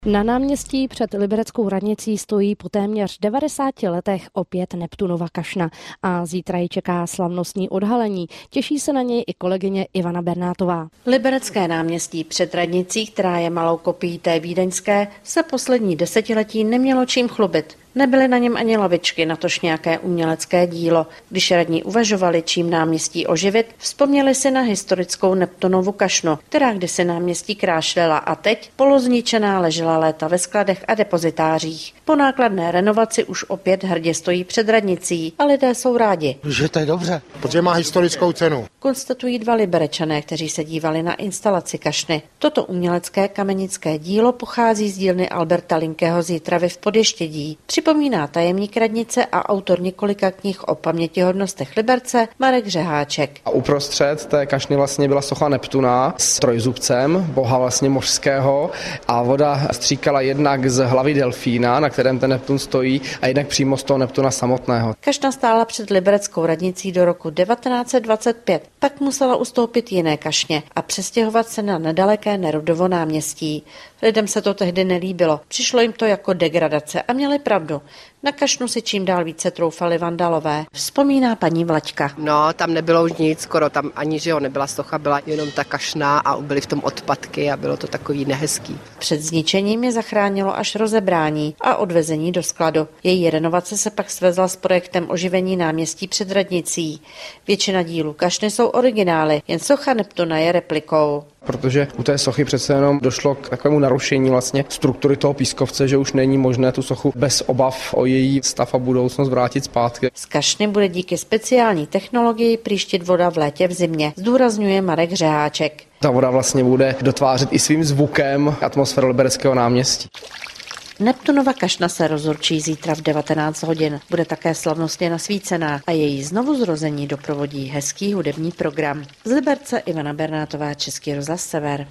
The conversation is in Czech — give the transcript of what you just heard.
Na náměstí před libereckou radnicí stojí po téměř 90 letech opět Neptunova kašna a zítra ji čeká slavnostní odhalení. Těší se na něj i kolegyně Ivana Bernátová. Liberecké náměstí před radnicí, která je malou kopií té vídeňské, se poslední desetiletí nemělo čím chlubit. Nebyly na něm ani lavičky, natož nějaké umělecké dílo. Když radní uvažovali, čím náměstí oživit, vzpomněli si na historickou Neptunovu kašnu, která kdysi náměstí krášlila a teď polozničená ležela léta ve skladech a depozitářích. Po nákladné renovaci už opět hrdě stojí před radnicí a lidé jsou rádi. Že to je dobře, protože má historickou cenu. Konstatují dva Liberečané, kteří se dívali na instalaci kašny. Toto umělecké kamenické dílo pochází z dílny Alberta Linkého z Jitravy v Podještědí. Připomíná tajemník radnice a autor několika knih o pamětihodnostech Liberce Marek Řeháček. A uprostřed té kašny vlastně byla socha Neptuna s trojzubcem, boha vlastně mořského, a voda stříkala jednak z hlavy delfína, na kterém ten Neptun stojí, a jednak přímo z toho Neptuna samotného. Kašna stála před libereckou radnicí do roku 1925. Pak musela ustoupit jiné kašně a přestěhovat se na nedaleké Nerudovo náměstí. Lidem se to tehdy nelíbilo. Přišlo jim to jako degradace a měli pravdu. Na kašnu si čím dál více troufali vandalové. Vzpomíná paní Vlaďka. No, tam nebylo už nic, skoro tam ani, že jo, nebyla socha, byla jenom ta kašna a byly v tom odpadky a bylo to takový nehezký. Před zničením je zachránilo až rozebrání a odvezení do skladu. Její renovace se pak svezla s projektem oživení náměstí před radnicí. Většina dílů kašny jsou originály, jen socha Neptuna je replikou. Protože u té sochy přece jenom došlo k takovému narušení vlastně struktury toho pískovce, že už není možné tu sochu bez obav o její stav a budoucnost vrátit zpátky. Z kašny bude díky speciální technologii příštit voda v létě v zimě, zdůrazňuje Marek Řeháček. Ta voda vlastně bude dotvářet i svým zvukem atmosféru Libereckého náměstí. Neptunova kašna se rozurčí zítra v 19 hodin. Bude také slavnostně nasvícená a její znovuzrození doprovodí hezký hudební program. Z Liberce Ivana Bernátová, Český rozhlas Sever.